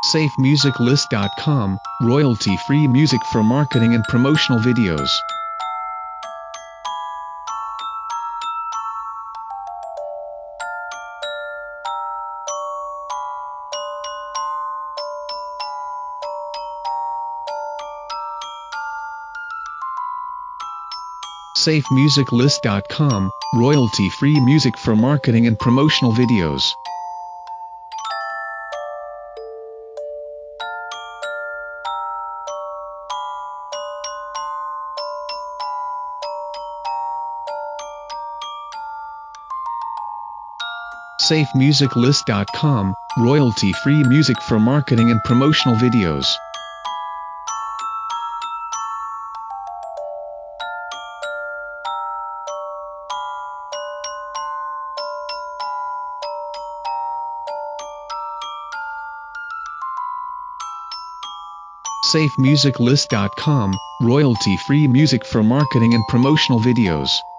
SafeMusicList.com, royalty-free music for marketing and promotional videos. SafeMusicList.com, royalty-free music for marketing and promotional videos. SafeMusicList.com, royalty-free music for marketing and promotional videos. SafeMusicList.com, royalty-free music for marketing and promotional videos.